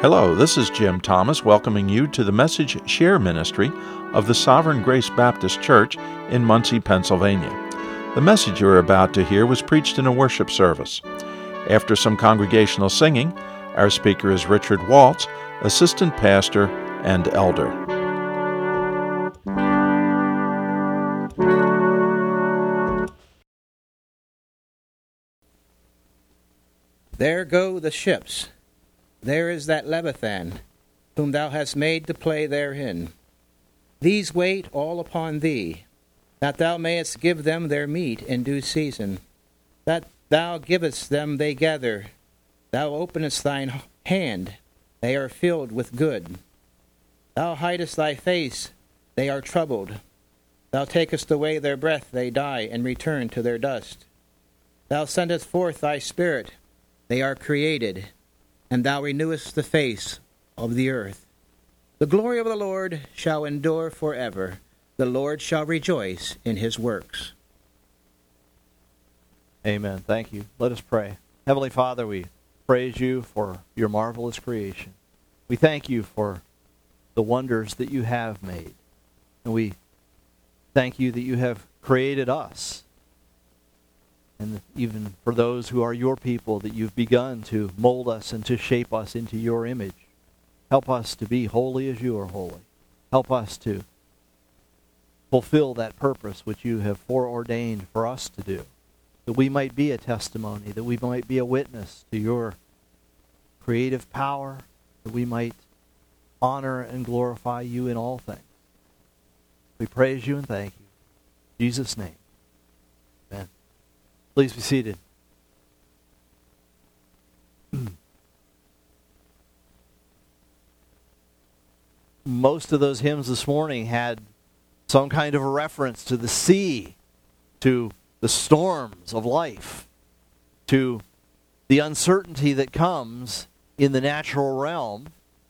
Hello, this is Jim Thomas welcoming you to the Message Share Ministry of the Sovereign Grace Baptist Church in Muncie, Pennsylvania. The message you're about to hear was preached in a worship service. After some congregational singing, our speaker is Richard Waltz, assistant pastor and elder. There go the ships. There is that Leviathan, whom thou hast made to play therein. These wait all upon thee, that thou mayest give them their meat in due season. That thou givest them they gather. Thou openest thine hand, they are filled with good. Thou hidest thy face, they are troubled. Thou takest away their breath, they die, and return to their dust. Thou sendest forth thy spirit, they are created, and thou renewest the face of the earth. The glory of the Lord shall endure forever. The Lord shall rejoice in his works. Amen. Thank you. Let us pray. Heavenly Father, we praise you for your marvelous creation. We thank you for the wonders that you have made. And we thank you that you have created us. And even for those who are your people, that you've begun to mold us and to shape us into your image. Help us to be holy as you are holy. Help us to fulfill that purpose which you have foreordained for us to do, that we might be a testimony, that we might be a witness to your creative power, that we might honor and glorify you in all things. We praise you and thank you. In Jesus' name, amen. Please be seated. Most of those hymns this morning had some kind of a reference to the sea, to the storms of life, to the uncertainty that comes in the natural realm,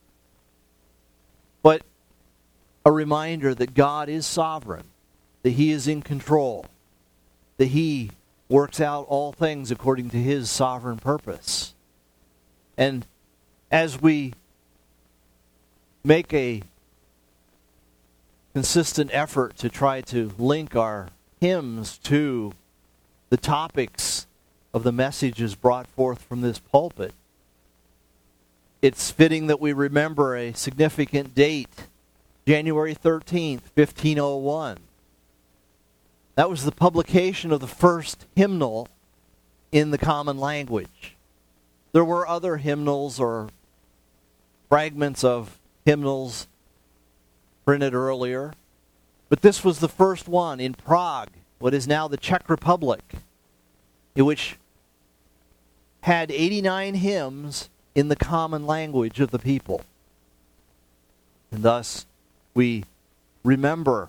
but a reminder that God is sovereign, that he is in control, that he works out all things according to his sovereign purpose. And as we make a consistent effort to try to link our hymns to the topics of the messages brought forth from this pulpit, it's fitting that we remember a significant date, January 13th, 1501. That was the publication of the first hymnal in the common language. There were other hymnals or fragments of hymnals printed earlier, but this was the first one in Prague, what is now the Czech Republic, which had 89 hymns in the common language of the people. And thus, we remember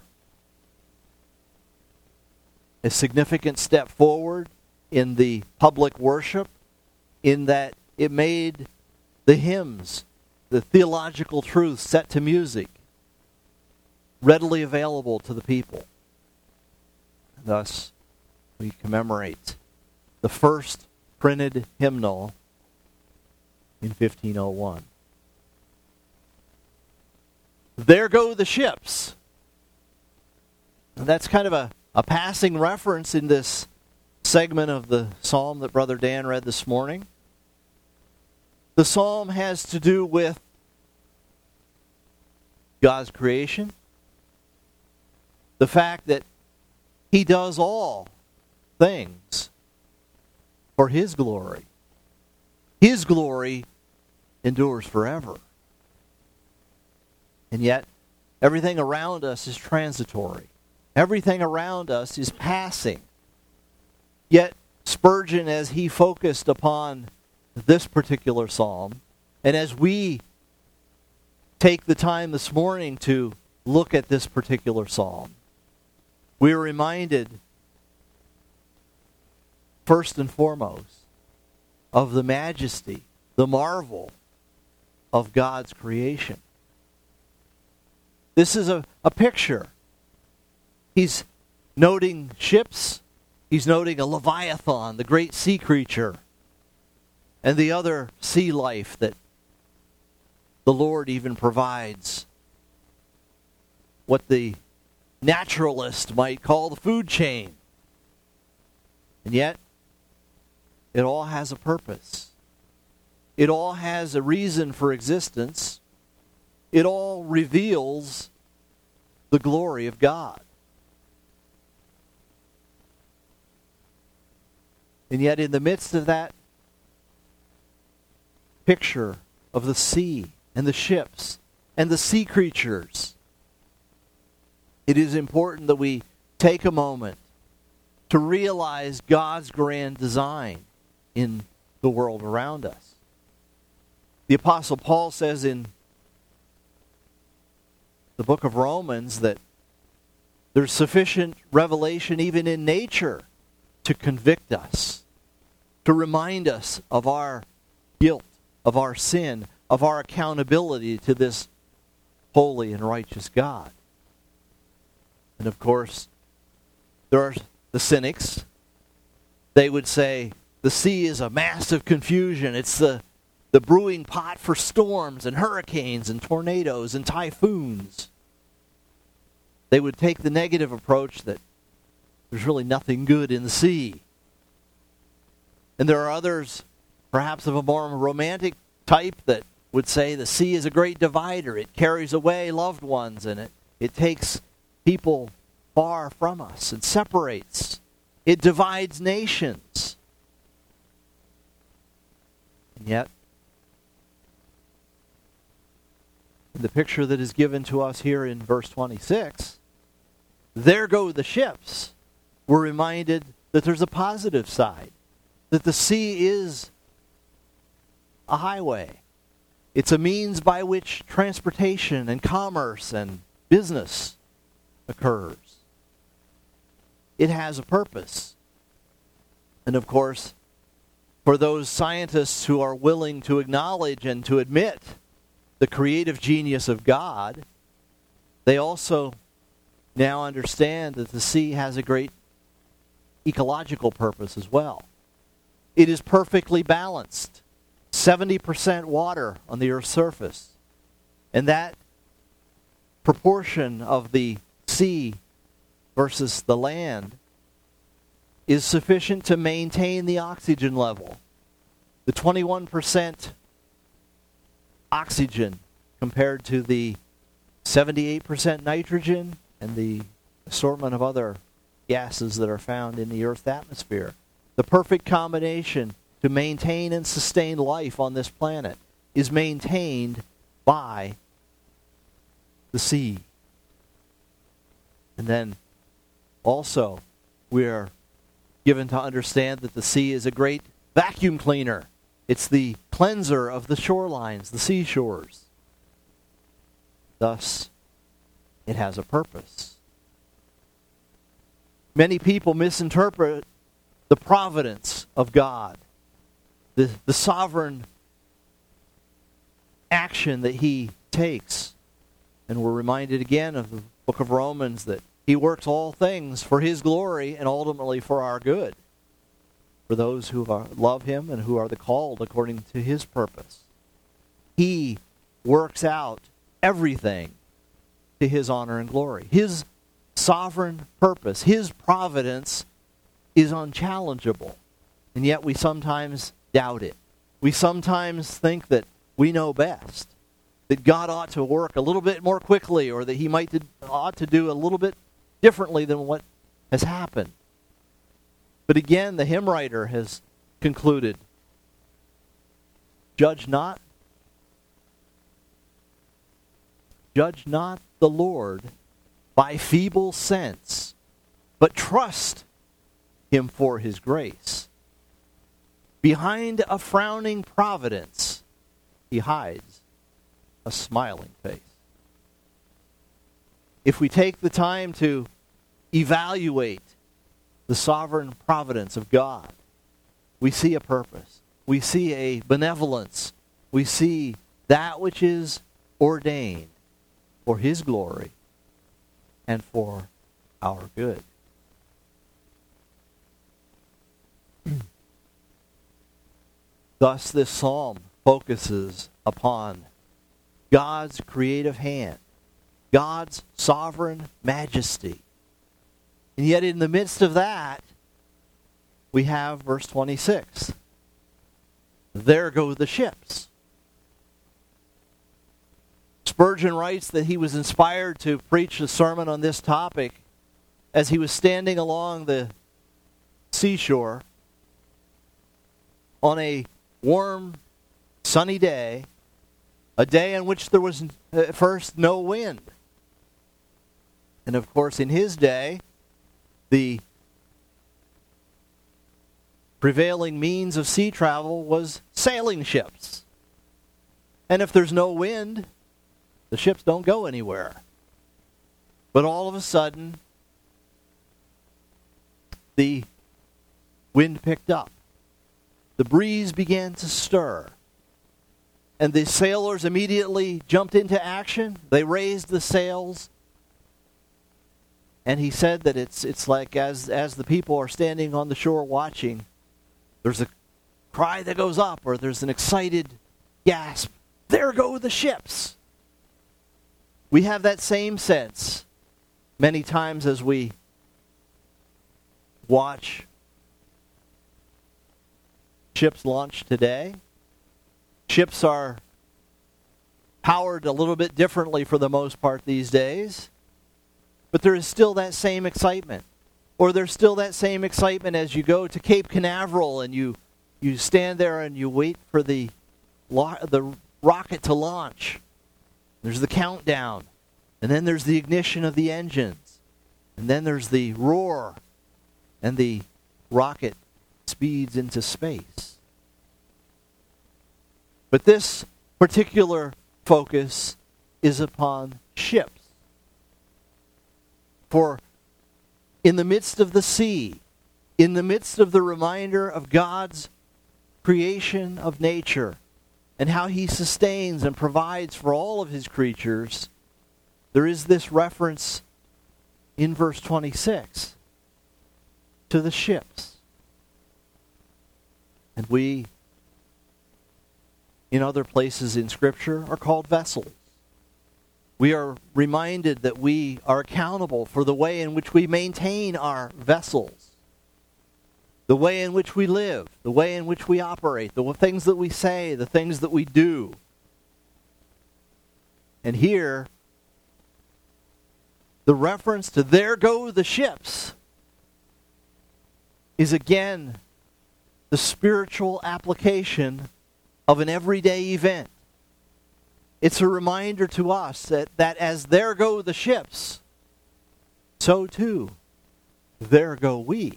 a significant step forward in the public worship, in that it made the hymns, the theological truths set to music, readily available to the people. Thus, we commemorate the first printed hymnal in 1501. There go the ships. And that's kind of a passing reference in this segment of the psalm that Brother Dan read this morning. The psalm has to do with God's creation, the fact that he does all things for his glory. His glory endures forever. And yet, everything around us is transitory. Everything around us is passing. Yet, Spurgeon, as he focused upon this particular psalm, and as we take the time this morning to look at this particular psalm, we are reminded, first and foremost, of the majesty, the marvel of God's creation. This is a picture. He's noting ships. He's noting a leviathan, the great sea creature, and the other sea life that The Lord even provides what the naturalist might call the food chain. And yet, it all has a purpose. It all has a reason for existence. It all reveals the glory of God. And yet, in the midst of that picture of the sea and the ships and the sea creatures, it is important that we take a moment to realize God's grand design in the world around us. The Apostle Paul says in the book of Romans that there's sufficient revelation even in nature to convict us, to remind us of our guilt, of our sin, of our accountability to this holy and righteous God. And of course, there are the cynics. They would say the sea is a massive confusion. It's the brewing pot for storms and hurricanes and tornadoes and typhoons. They would take the negative approach that there's really nothing good in the sea. And there are others, perhaps of a more romantic type, that would say the sea is a great divider. It carries away loved ones, and it takes people far from us and separates. It divides nations. And yet, in the picture that is given to us here in verse 26, there go the ships. We're reminded that there's a positive side, that the sea is a highway. It's a means by which transportation and commerce and business occurs. It has a purpose. And of course, for those scientists who are willing to acknowledge and to admit the creative genius of God, they also now understand that the sea has a great ecological purpose as well. It is perfectly balanced. 70% water on the Earth's surface. And that proportion of the sea versus the land is sufficient to maintain the oxygen level. The 21% oxygen compared to the 78% nitrogen and the assortment of other gases that are found in the Earth's atmosphere. The perfect combination to maintain and sustain life on this planet is maintained by the sea. And then also, we are given to understand that the sea is a great vacuum cleaner. It's the cleanser of the shorelines, the seashores. Thus, it has a purpose. Many people misinterpret the providence of God, the sovereign action that He takes. And we're reminded again of the book of Romans that He works all things for His glory and ultimately for our good, for those who love Him and who are the called according to His purpose. He works out everything to His honor and glory. His sovereign purpose, His providence is unchallengeable, and yet we sometimes doubt it. We sometimes think that we know best, that God ought to work a little bit more quickly, or that He ought to do a little bit differently than what has happened. But again, the hymn writer has concluded, Judge not the Lord by feeble sense, but trust Him for His grace. Behind a frowning providence, He hides a smiling face. If we take the time to evaluate the sovereign providence of God, we see a purpose. We see a benevolence. We see that which is ordained for His glory and for our good. Thus, this psalm focuses upon God's creative hand, God's sovereign majesty. And yet in the midst of that, we have verse 26. There go the ships. Spurgeon writes that he was inspired to preach a sermon on this topic as he was standing along the seashore on a warm, sunny day, a day on which there was at first no wind. And of course, in his day, the prevailing means of sea travel was sailing ships. And if there's no wind, the ships don't go anywhere. But all of a sudden, the wind picked up. The breeze began to stir. And the sailors immediately jumped into action. They raised the sails. And he said that it's like as the people are standing on the shore watching, there's a cry that goes up, or there's an excited gasp. There go the ships. We have that same sense many times as we watch ships launch today. Ships are powered a little bit differently for the most part these days, but there is still that same excitement. Or there's still that same excitement as you go to Cape Canaveral and you stand there and you wait for the rocket to launch. There's the countdown, and then there's the ignition of the engines, and then there's the roar, and the rocket speeds into space. But this particular focus is upon ships. For in the midst of the sea, in the midst of the reminder of God's creation of nature, and how he sustains and provides for all of his creatures, there is this reference in verse 26 to the ships. And we, in other places in Scripture, are called vessels. We are reminded that we are accountable for the way in which we maintain our vessels, the way in which we live, the way in which we operate, the things that we say, the things that we do. And here, the reference to there go the ships is again the spiritual application of an everyday event. It's a reminder to us that as there go the ships, so too, there go we.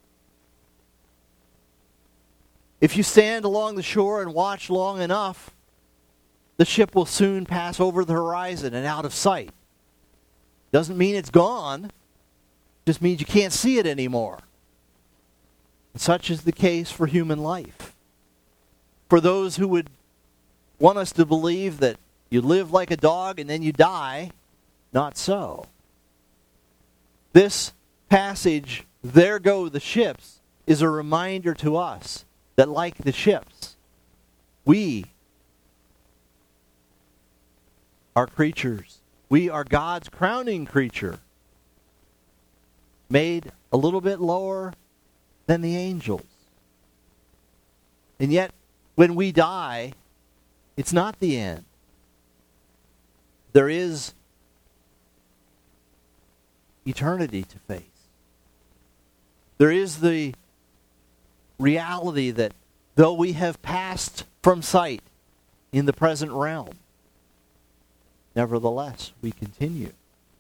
If you stand along the shore and watch long enough, the ship will soon pass over the horizon and out of sight. Doesn't mean it's gone. Just means you can't see it anymore. And such is the case for human life. For those who would want us to believe that you live like a dog and then you die, not so. This passage, there go the ships, is a reminder to us that like the ships, we are creatures. We are God's crowning creature, made a little bit lower than the angels. And yet, when we die, it's not the end. There is eternity to face. There is the reality that though we have passed from sight in the present realm, nevertheless, we continue.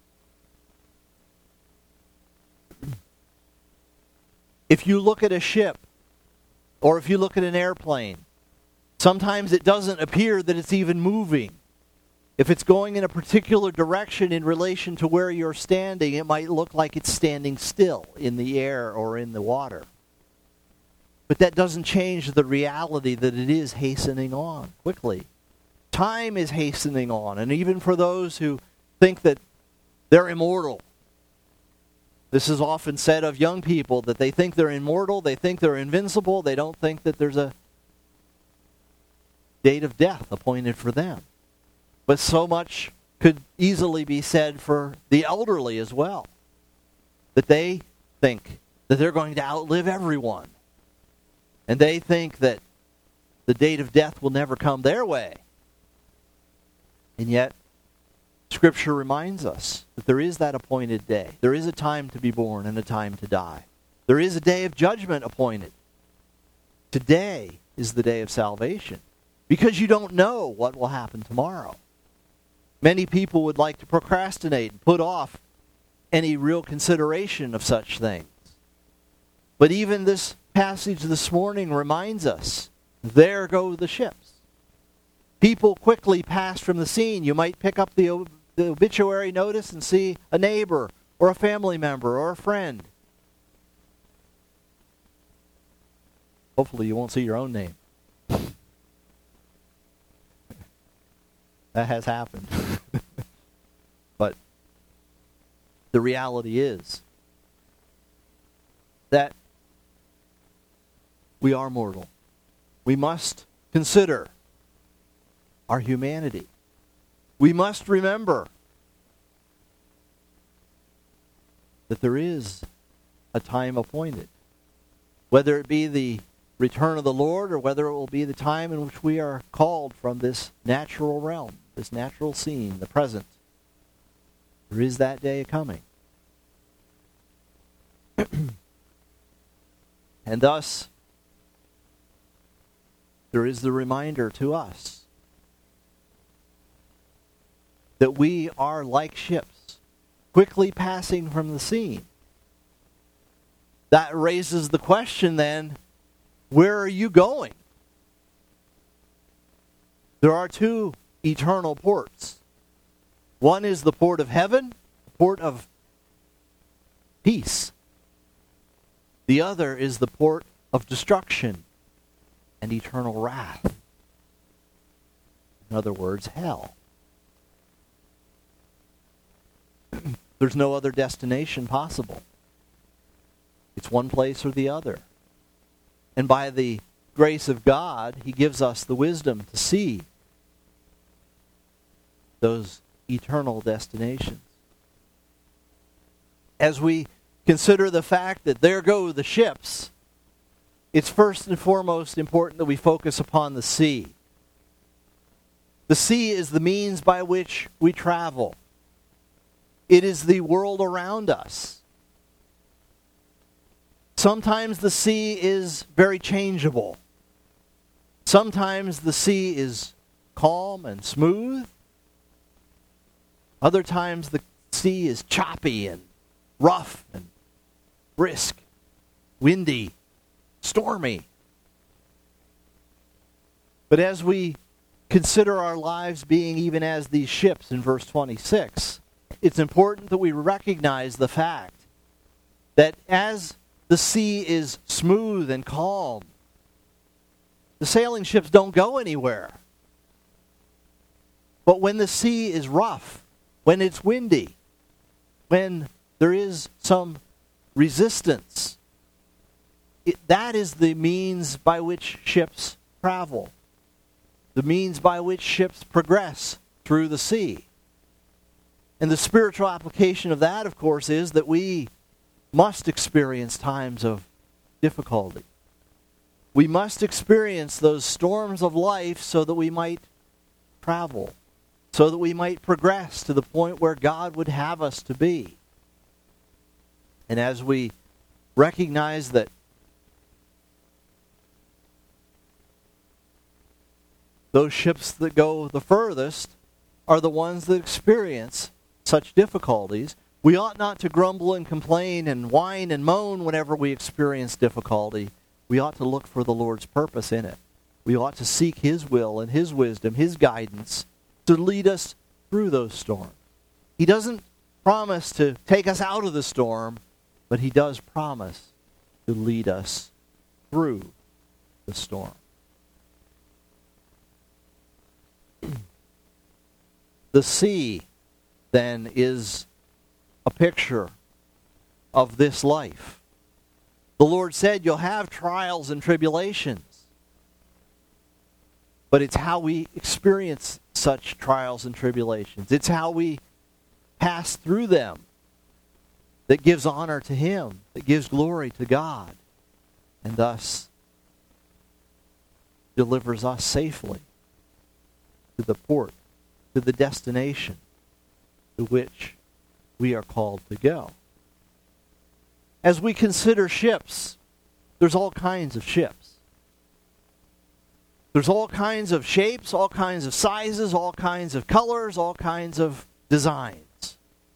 If you look at a ship, or if you look at an airplane, sometimes it doesn't appear that it's even moving. If it's going in a particular direction in relation to where you're standing, it might look like it's standing still in the air or in the water. But that doesn't change the reality that it is hastening on quickly. Time is hastening on, and even for those who think that they're immortal, this is often said of young people, that they think they're immortal, they think they're invincible, they don't think that there's a date of death appointed for them. But so much could easily be said for the elderly as well, that they think that they're going to outlive everyone. And they think that the date of death will never come their way. And yet, Scripture reminds us that there is that appointed day. There is a time to be born and a time to die. There is a day of judgment appointed. Today is the day of salvation, because you don't know what will happen tomorrow. Many people would like to procrastinate and put off any real consideration of such things. But even this passage this morning reminds us, there go the ships. People quickly pass from the scene. You might pick up the obituary notice and see a neighbor or a family member or a friend. Hopefully you won't see your own name. That has happened. But the reality is that we are mortal. We must consider our humanity. We must remember that there is a time appointed, whether it be the return of the Lord or whether it will be the time in which we are called from this natural realm, this natural scene, the present. There is that day coming. And thus, there is the reminder to us that we are like ships, quickly passing from the scene. That raises the question then, where are you going? There are two eternal ports. One is the port of heaven, the port of peace. The other is the port of destruction and eternal wrath. In other words, hell. There's no other destination possible. It's one place or the other. And by the grace of God, He gives us the wisdom to see those eternal destinations. As we consider the fact that there go the ships, it's first and foremost important that we focus upon the sea. The sea is the means by which we travel. It is the world around us. Sometimes the sea is very changeable. Sometimes the sea is calm and smooth. Other times the sea is choppy and rough and brisk, windy, stormy. But as we consider our lives being even as these ships in verse 26, it's important that we recognize the fact that as the sea is smooth and calm, the sailing ships don't go anywhere. But when the sea is rough, when it's windy, when there is some resistance, that is the means by which ships travel, the means by which ships progress through the sea. And the spiritual application of that, of course, is that we must experience times of difficulty. We must experience those storms of life so that we might travel, so that we might progress to the point where God would have us to be. And as we recognize that those ships that go the furthest are the ones that experience such difficulties, we ought not to grumble and complain and whine and moan whenever we experience difficulty. We ought to look for the Lord's purpose in it. We ought to seek His will and His wisdom, His guidance to lead us through those storms. He doesn't promise to take us out of the storm, but He does promise to lead us through the storm. The sea, then, is a picture of this life. The Lord said you'll have trials and tribulations. but it's how we experience such trials and tribulations. It's how we pass through them that gives honor to Him, that gives glory to God, and thus delivers us safely to the port, to the destination to which we are called to go. As we consider ships, there's all kinds of ships. There's all kinds of shapes, all kinds of sizes, all kinds of colors, all kinds of designs.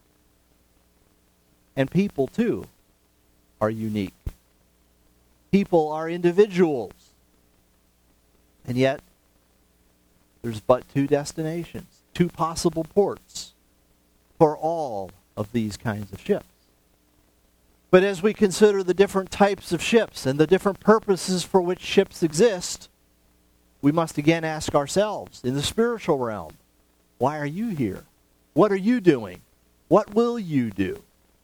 And people, too, are unique. People are individuals. And yet, there's but two destinations, two possible ports for all of these kinds of ships. But as we consider the different types of ships and the different purposes for which ships exist, we must again ask ourselves, in the spiritual realm, why are you here? What are you doing? What will you do?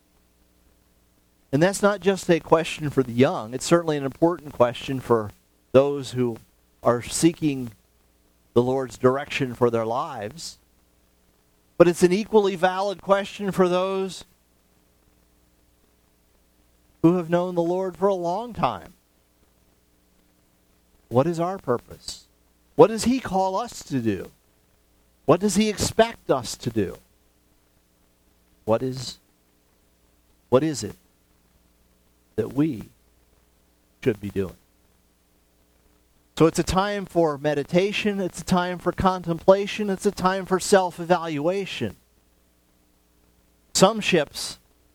And that's not just a question for the young. It's certainly an important question for those who are seeking the Lord's direction for their lives. But it's an equally valid question for those who have known the Lord for a long time. What is our purpose? What does He call us to do? What does He expect us to do? What is it that we should be doing? So it's a time for meditation, it's a time for contemplation, it's a time for self-evaluation. Some ships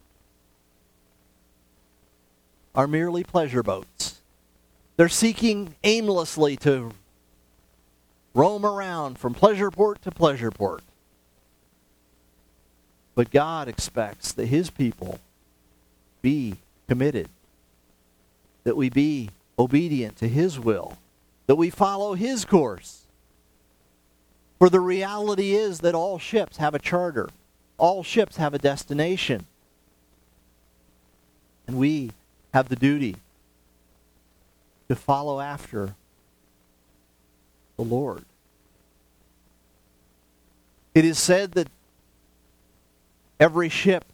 are merely pleasure boats. They're seeking aimlessly to roam around from pleasure port to pleasure port. But God expects that His people be committed, that we be obedient to His will, that we follow His course. For the reality is that all ships have a charter. All ships have a destination. And we have the duty to follow after the Lord. It is said that every ship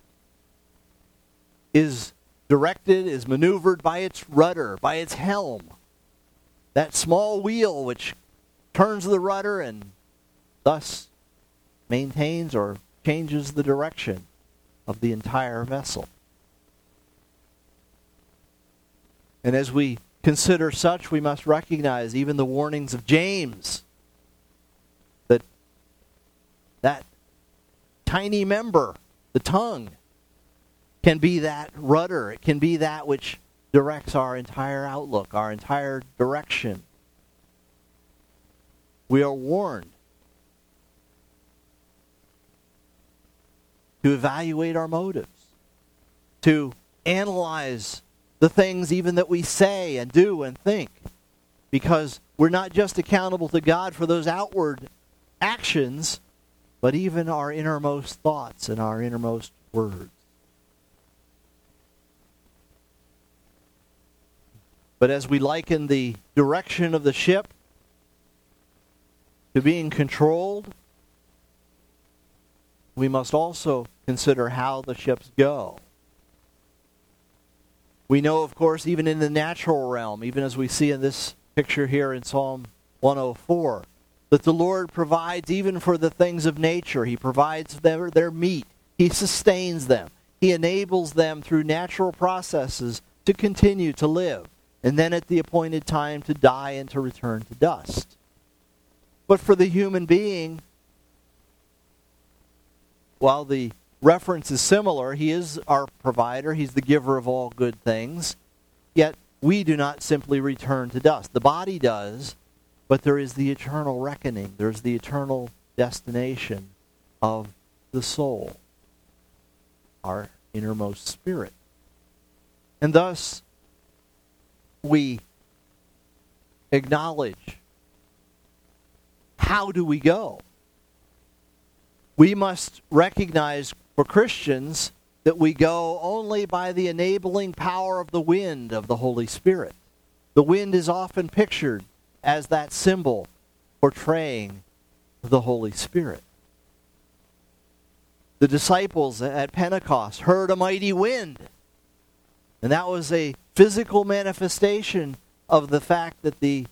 is directed, is maneuvered by its rudder, by its helm. That small wheel which turns the rudder and thus maintains or changes the direction of the entire vessel. And as we consider such, we must recognize even the warnings of James, that tiny member, the tongue, can be that rudder. It can be that which directs our entire outlook, our entire direction. We are warned to evaluate our motives, to analyze the things even that we say and do and think, because we're not just accountable to God for those outward actions, but even our innermost thoughts and our innermost words. But as we liken the direction of the ship to being controlled, we must also consider how the ships go. We know, of course, even in the natural realm, even as we see in this picture here in Psalm 104, that the Lord provides even for the things of nature. He provides their meat. He sustains them. He enables them through natural processes to continue to live, and then at the appointed time to die and to return to dust. But for the human being, while the reference is similar, He is our provider, He's the giver of all good things, yet we do not simply return to dust. The body does, but there is the eternal reckoning. There's the eternal destination of the soul, our innermost spirit. And thus, we acknowledge, how do we go? We must recognize for Christians that we go only by the enabling power of the wind of the Holy Spirit. The wind is often pictured as that symbol portraying the Holy Spirit. The disciples at Pentecost heard a mighty wind. And that was a physical manifestation of the fact that the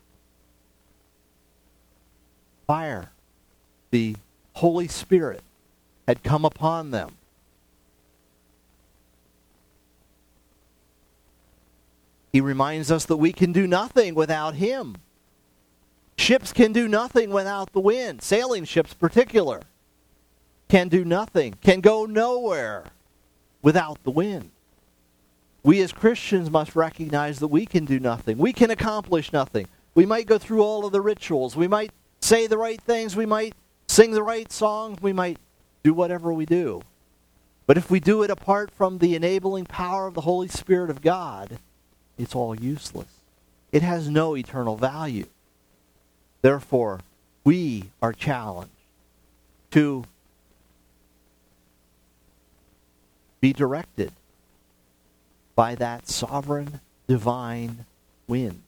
fire, the Holy Spirit, had come upon them. He reminds us that we can do nothing without Him. Ships can do nothing without the wind. Sailing ships, particular, can do nothing, can go nowhere without the wind. We as Christians must recognize that we can do nothing. We can accomplish nothing. We might go through all of the rituals. We might say the right things. We might sing the right songs. We might do whatever we do. But if we do it apart from the enabling power of the Holy Spirit of God, it's all useless. It has no eternal value. Therefore, we are challenged to be directed by that sovereign, divine wind.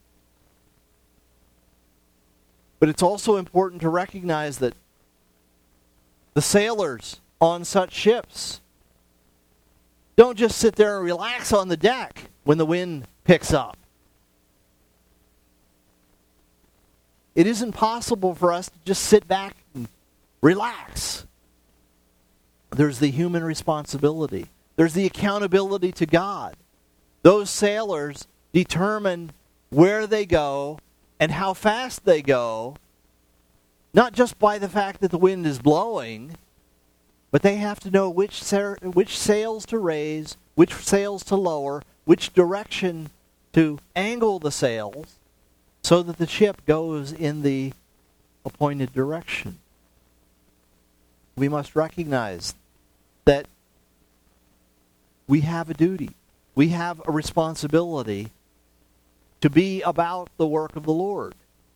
But it's also important to recognize that the sailors on such ships don't just sit there and relax on the deck when the wind picks up. It isn't possible for us to just sit back and relax. There's the human responsibility. There's the accountability to God. Those sailors determine where they go and how fast they go, not just by the fact that the wind is blowing, but they have to know which sails to raise, which sails to lower, which direction to angle the sails so that the ship goes in the appointed direction. We must recognize that we have a duty. We have a responsibility to be about the work of the Lord.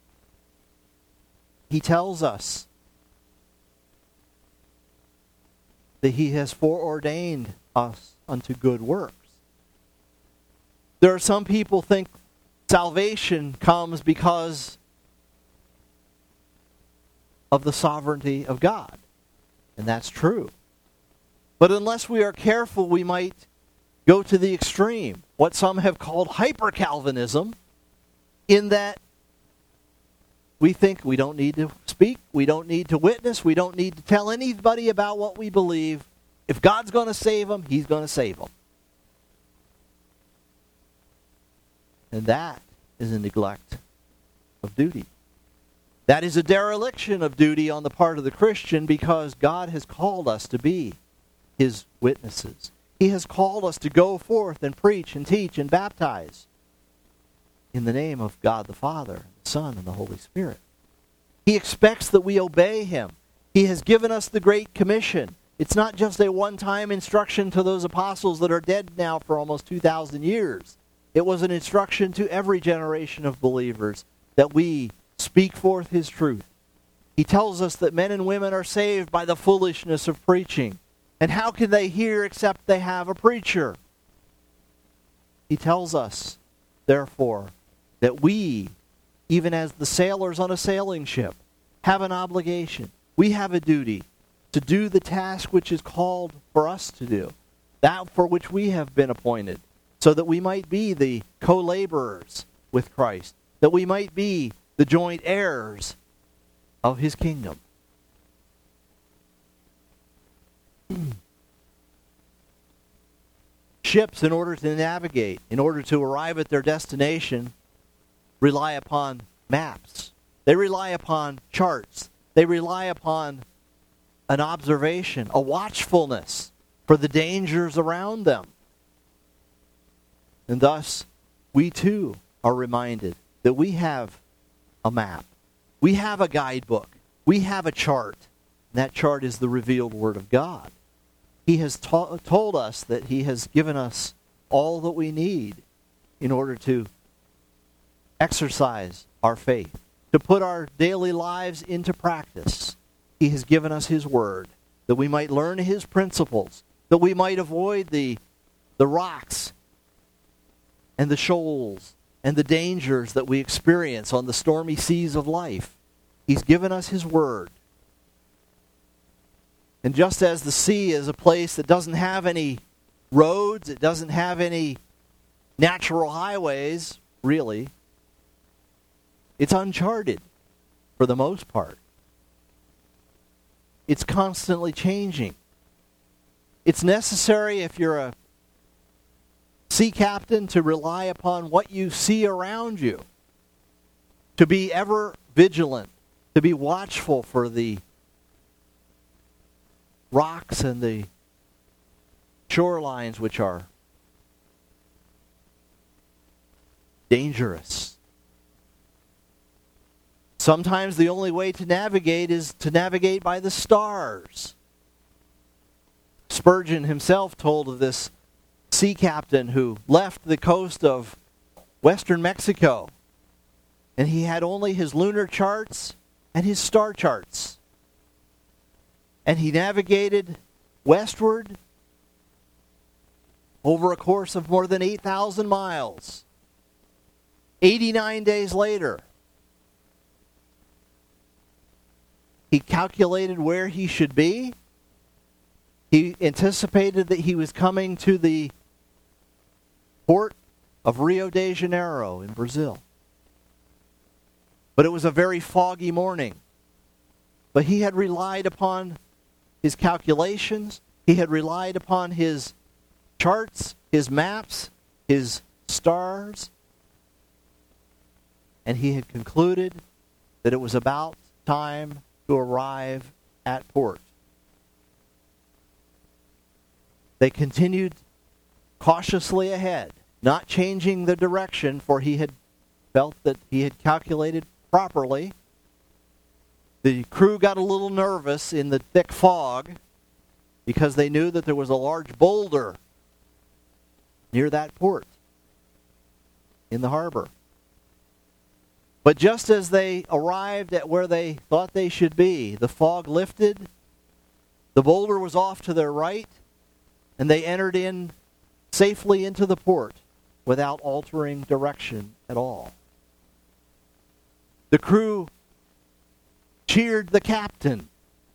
He tells us that He has foreordained us unto good works. There are some people who think salvation comes because of the sovereignty of God. And that's true. But unless we are careful, we might go to the extreme, what some have called hyper-Calvinism, in that we think we don't need to speak, we don't need to witness, we don't need to tell anybody about what we believe. If God's going to save them, He's going to save them. And that is a neglect of duty. That is a dereliction of duty on the part of the Christian, because God has called us to be His witnesses. He has called us to go forth and preach and teach and baptize in the name of God the Father, the Son, and the Holy Spirit. He expects that we obey Him. He has given us the Great Commission. It's not just a one-time instruction to those apostles that are dead now for almost 2,000 years. It was an instruction to every generation of believers that we speak forth His truth. He tells us that men and women are saved by the foolishness of preaching. And how can they hear except they have a preacher? He tells us, therefore, that we, even as the sailors on a sailing ship, have an obligation. We have a duty to do the task which is called for us to do, that for which we have been appointed, so that we might be the co-laborers with Christ, that we might be the joint heirs of His kingdom. Ships, in order to navigate, in order to arrive at their destination, rely upon maps. They rely upon charts. They rely upon an observation, a watchfulness for the dangers around them. And thus, we too are reminded that we have a map. We have a guidebook. We have a chart. And that chart is the revealed Word of God. He has told us that He has given us all that we need in order to exercise our faith, to put our daily lives into practice. He has given us His Word, that we might learn His principles, that we might avoid the rocks and the shoals and the dangers that we experience on the stormy seas of life. He's given us His Word. And just as the sea is a place that doesn't have any roads, it doesn't have any natural highways, really, it's uncharted for the most part. It's constantly changing. It's necessary, if you're a sea captain, to rely upon what you see around you, to be ever vigilant, to be watchful for the rocks and the shorelines which are dangerous. Sometimes the only way to navigate is to navigate by the stars. Spurgeon himself told of this sea captain who left the coast of western Mexico, and he had only his lunar charts and his star charts. And he navigated westward over a course of more than 8,000 miles. 89 days later, he calculated where he should be. He anticipated that he was coming to the port of Rio de Janeiro in Brazil. But it was a very foggy morning. But he had relied upon his calculations. He had relied upon his charts, his maps, his stars. And he had concluded that it was about time to arrive at port. They continued cautiously ahead, not changing the direction, for he had felt that he had calculated properly. The crew got a little nervous in the thick fog because they knew that there was a large boulder near that port in the harbor. But just as they arrived at where they thought they should be, the fog lifted, the boulder was off to their right, and they entered in safely into the port without altering direction at all. The crew cheered the captain.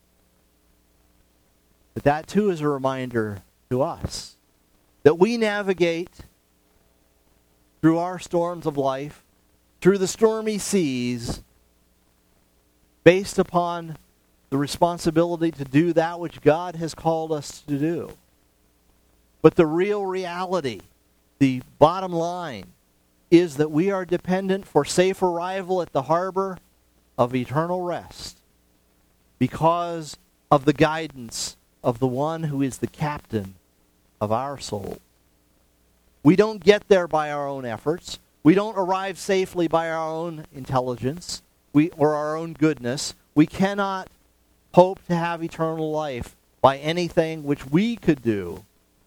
But that too is a reminder to us that we navigate through our storms of life, through the stormy seas, based upon the responsibility to do that which God has called us to do. But the real reality, the bottom line, is that we are dependent for safe arrival at the harbor of eternal rest because of the guidance of the one who is the captain of our soul. We don't get there by our own efforts. We don't arrive safely by our own intelligence or our own goodness. We cannot hope to have eternal life by anything which we could do.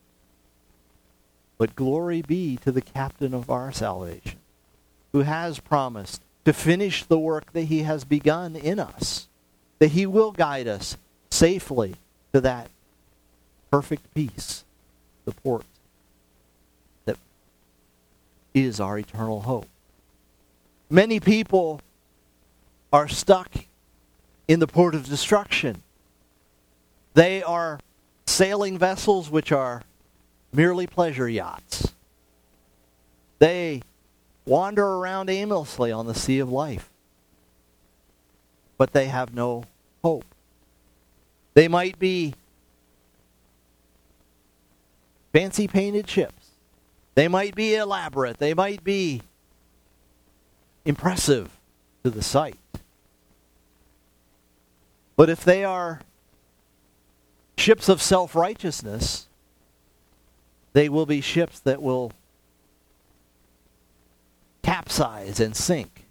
But glory be to the captain of our salvation, who has promised to finish the work that he has begun in us, that he will guide us safely to that perfect peace, the port that is our eternal hope. Many people are stuck in the port of destruction. They are sailing vessels which are merely pleasure yachts. They wander around aimlessly on the sea of life, but they have no hope. They might be fancy painted ships. They might be elaborate. They might be impressive to the sight. But if they are ships of self-righteousness, they will be ships that will capsize and sink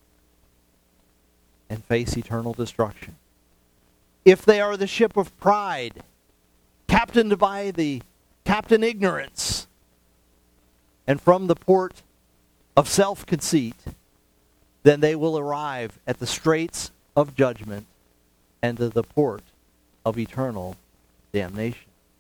and face eternal destruction. If they are the ship of pride, captained by the captain ignorance, and from the port of self-conceit, then they will arrive at the straits of judgment and to the port of eternal damnation.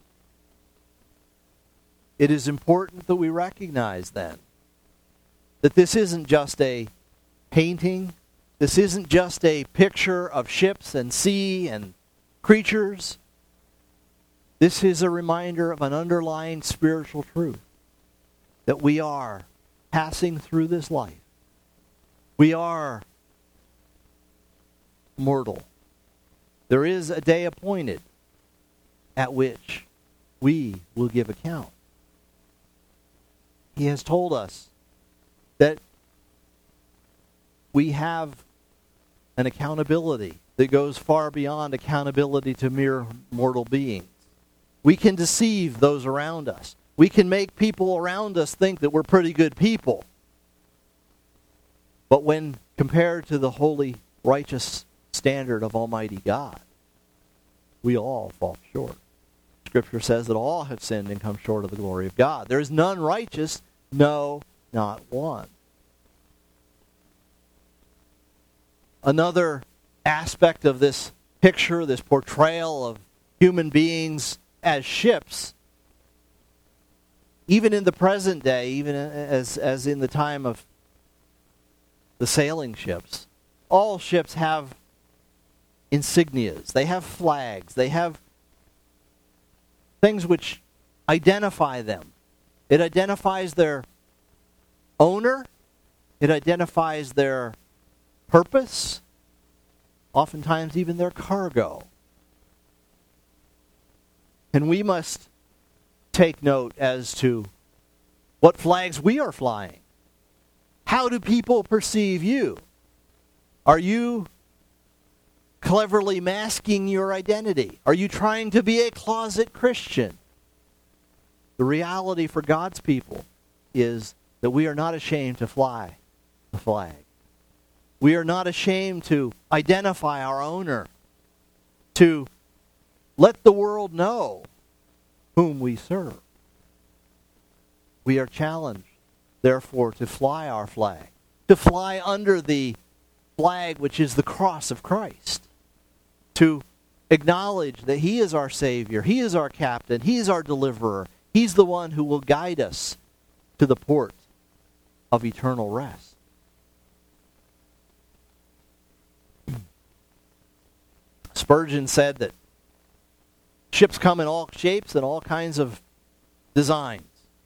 It is important that we recognize then that this isn't just a painting This isn't just a picture of ships and sea and creatures. This is a reminder of an underlying spiritual truth, that we are passing through this life. We are mortal. There is a day appointed at which we will give account. He has told us that we have an accountability that goes far beyond accountability to mere mortal beings. We can deceive those around us. We can make people around us think that we're pretty good people. But when compared to the holy, righteous standard of Almighty God, we all fall short. Scripture says that all have sinned and come short of the glory of God. There is none righteous, no, not one. Another aspect of this picture, this portrayal of human beings as ships, even in the present day, even as in the time of the sailing ships, all ships have insignias. They have flags. They have things which identify them. It identifies their owner. It identifies their purpose. Oftentimes even their cargo. And we must take note as to what flags we are flying. How do people perceive you? Are you cleverly masking your identity? Are you trying to be a closet Christian? The reality for God's people is that we are not ashamed to fly the flag. We are not ashamed to identify our owner, to let the world know whom we serve. We are challenged, therefore, to fly our flag, to fly under the flag which is the cross of Christ, to acknowledge that He is our Savior, He is our captain, He is our deliverer, He's the one who will guide us to the port of eternal rest. Spurgeon said that ships come in all shapes and all kinds of designs.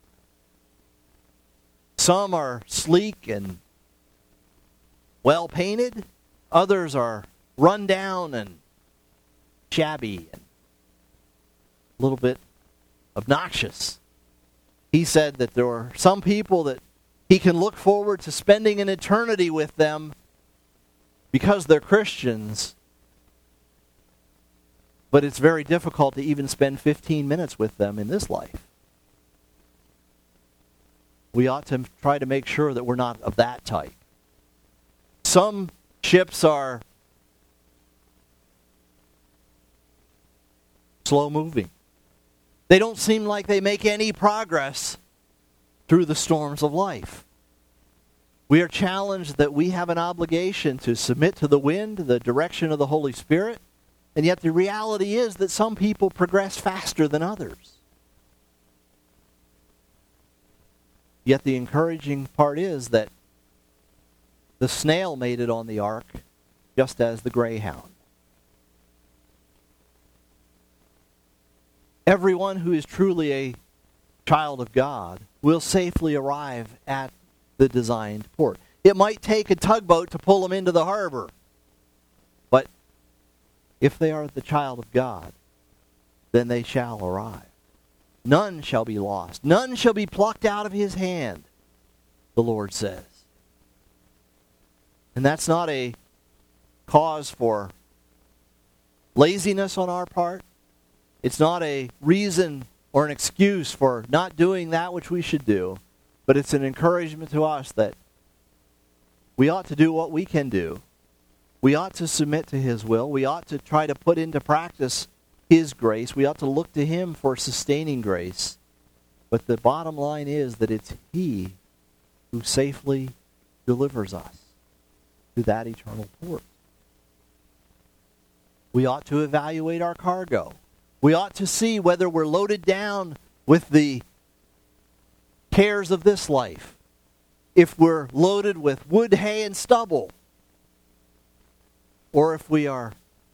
Some are sleek and well painted. Others are run down and shabby and a little bit obnoxious. He said that there are some people that he can look forward to spending an eternity with them because they're Christians, but it's very difficult to even spend 15 minutes with them in this life. We ought to try to make sure that we're not of that type. Some ships are slow moving. They don't seem like they make any progress through the storms of life. We are challenged that we have an obligation to submit to the wind, the direction of the Holy Spirit, and yet the reality is that some people progress faster than others. Yet the encouraging part is that the snail made it on the ark just as the greyhound. Everyone who is truly a child of God will safely arrive at the designed port. It might take a tugboat to pull them into the harbor, but if they are the child of God, then they shall arrive. None shall be lost. None shall be plucked out of His hand, the Lord says. And that's not a cause for laziness on our part. It's not a reason or an excuse for not doing that which we should do, but it's an encouragement to us that we ought to do what we can do. We ought to submit to His will. We ought to try to put into practice His grace. We ought to look to Him for sustaining grace. But the bottom line is that it's He who safely delivers us to that eternal port. We ought to evaluate our cargo. We ought to see whether we're loaded down with the cares of this life. If we're loaded with wood, hay, and stubble, or if we are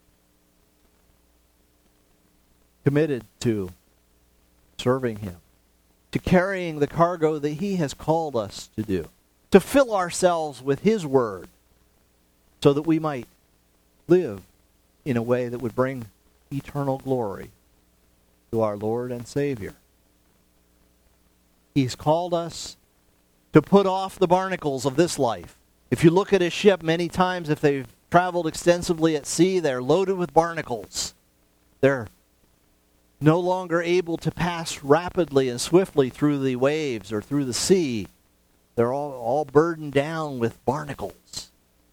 committed to serving Him, to carrying the cargo that He has called us to do, to fill ourselves with His Word so that we might live in a way that would bring eternal glory to our Lord and Savior. He's called us to put off the barnacles of this life. If you look at a ship, many times if they've traveled extensively at sea, they're loaded with barnacles. They're no longer able to pass rapidly and swiftly through the waves or through the sea. They're all burdened down with barnacles.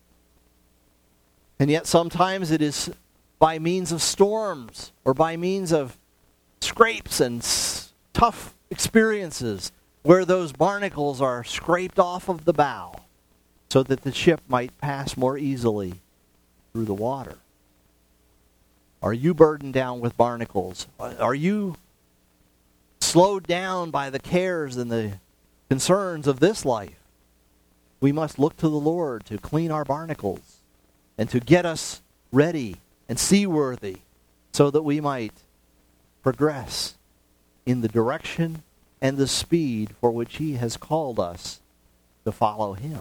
And yet sometimes it is by means of storms or by means of scrapes and tough experiences where those barnacles are scraped off of the bow so that the ship might pass more easily through the water. Are you burdened down with barnacles? Are you slowed down by the cares and the concerns of this life? We must look to the Lord to clean our barnacles and to get us ready and seaworthy so that we might progress in the direction and the speed for which He has called us to follow Him.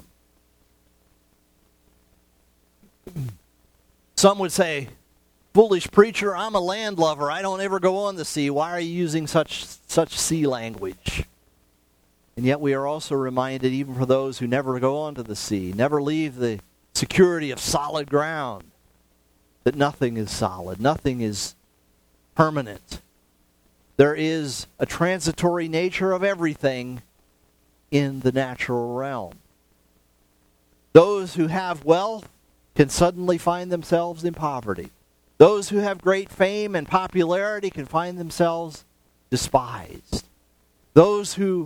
Some would say, "Foolish preacher, I'm a landlubber. I don't ever go on the sea. Why are you using such sea language?" And yet we are also reminded, even for those who never go onto the sea, never leave the security of solid ground, that nothing is solid, nothing is permanent. There is a transitory nature of everything in the natural realm. Those who have wealth can suddenly find themselves in poverty. Those who have great fame and popularity can find themselves despised. Those who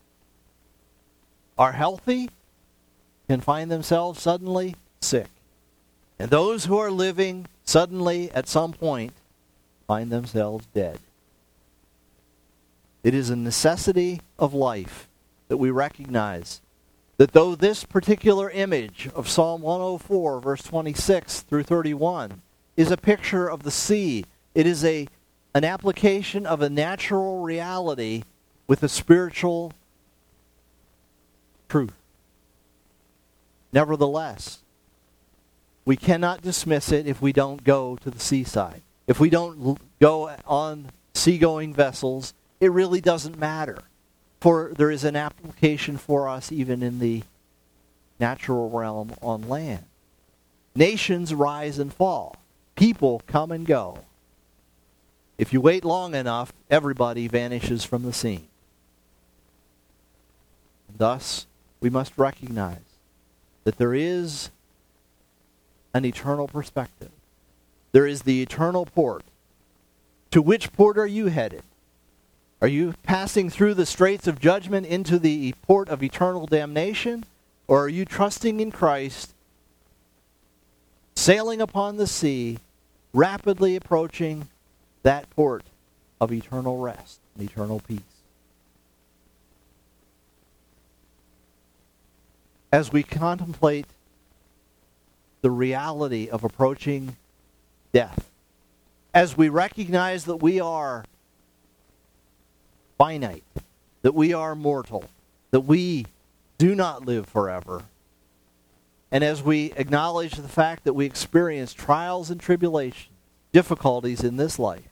are healthy can find themselves suddenly sick. And those who are living suddenly at some point find themselves dead. It is a necessity of life that we recognize that though this particular image of Psalm 104, verse 26 through 31, is a picture of the sea, it is an application of a natural reality with a spiritual truth. Nevertheless, we cannot dismiss it if we don't go to the seaside. If we don't go on seagoing vessels, it really doesn't matter. For there is an application for us even in the natural realm on land. Nations rise and fall. People come and go. If you wait long enough, everybody vanishes from the scene. Thus, we must recognize that there is an eternal perspective. There is the eternal port. To which port are you headed? Are you passing through the straits of judgment into the port of eternal damnation? Or are you trusting in Christ, sailing upon the sea, rapidly approaching that port of eternal rest and eternal peace? As we contemplate the reality of approaching death, as we recognize that we are finite, that we are mortal, that we do not live forever, and as we acknowledge the fact that we experience trials and tribulations, difficulties in this life,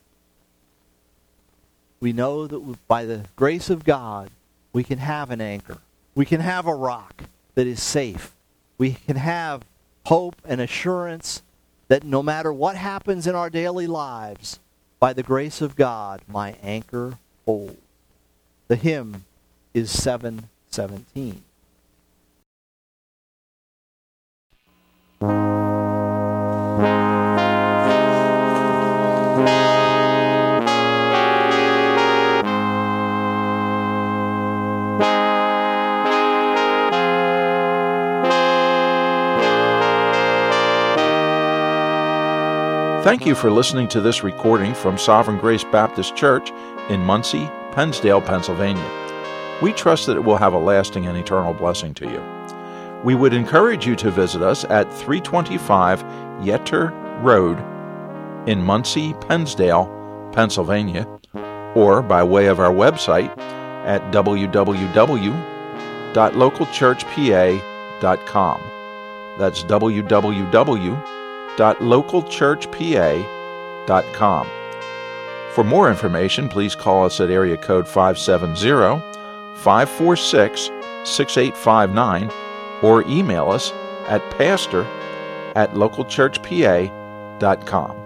we know that by the grace of God, we can have an anchor. We can have a rock that is safe. We can have hope and assurance that no matter what happens in our daily lives, by the grace of God, my anchor holds. The hymn is 717. Thank you for listening to this recording from Sovereign Grace Baptist Church in Muncie, Pennsdale, Pennsylvania. We trust that it will have a lasting and eternal blessing to you. We would encourage you to visit us at 325 Yetter Road in Muncie, Pennsdale, Pennsylvania, or by way of our website at www.localchurchpa.com. That's www.localchurchpa.com. For more information, please call us at area code 570-546-6859 or email us at pastor@localchurchpa.com.